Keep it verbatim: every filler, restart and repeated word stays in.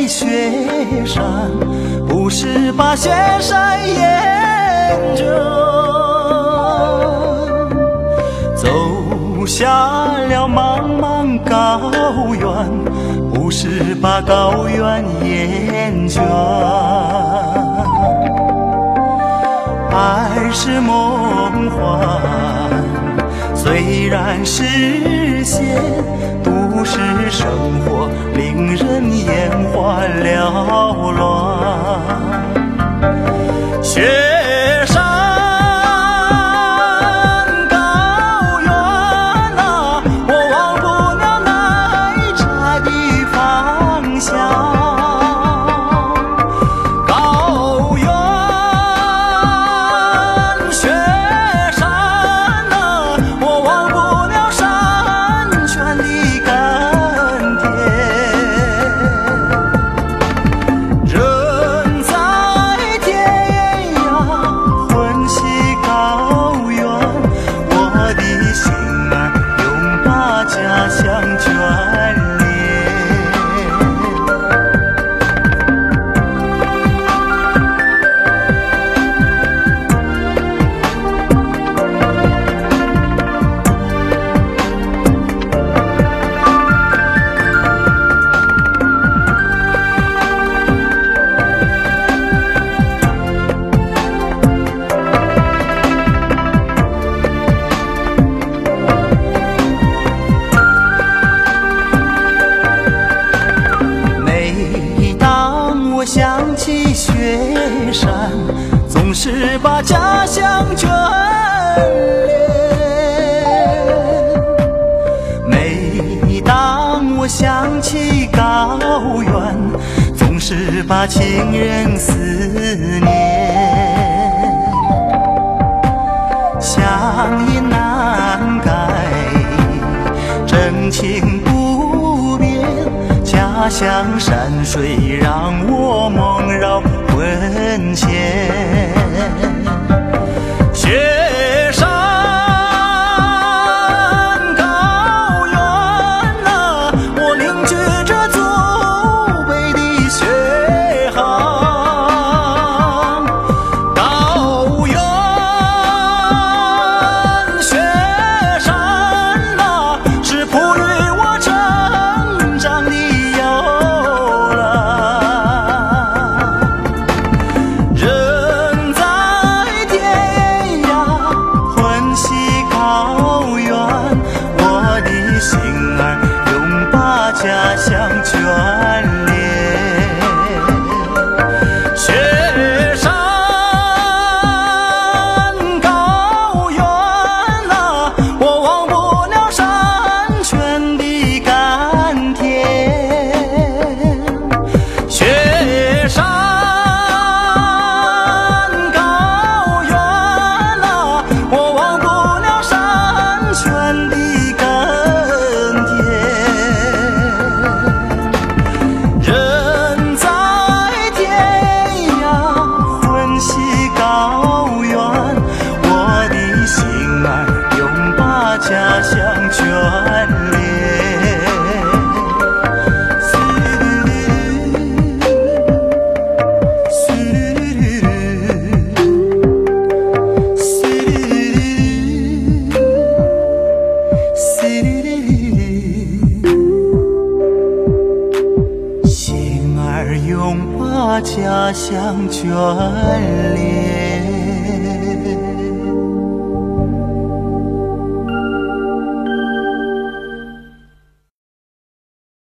的雪山，不是把雪山沿着走下了茫茫高原，不是把高原厌倦。爱是梦幻，虽然实现，都市生活令人眼花缭乱。雪山高原啊，我忘不了那茶的芳香。高原雪山啊，我忘不了山泉的甘甜。人在天涯魂系高原，我的心儿永把家乡眷恋。想起雪山，总是把家乡眷恋。每当我想起高原，总是把情人思念。乡音难改，真情不变，家乡山水让我梦绕魂牵。雪山高原啊，我凝聚着祖辈的血航。高原雪山啊，是哺育我成长的家乡眷恋。雪山高原啊，我忘不了山泉的甘甜。雪山高原啊，我忘不了山泉的甘甜。家乡眷恋。心儿永把家乡眷恋。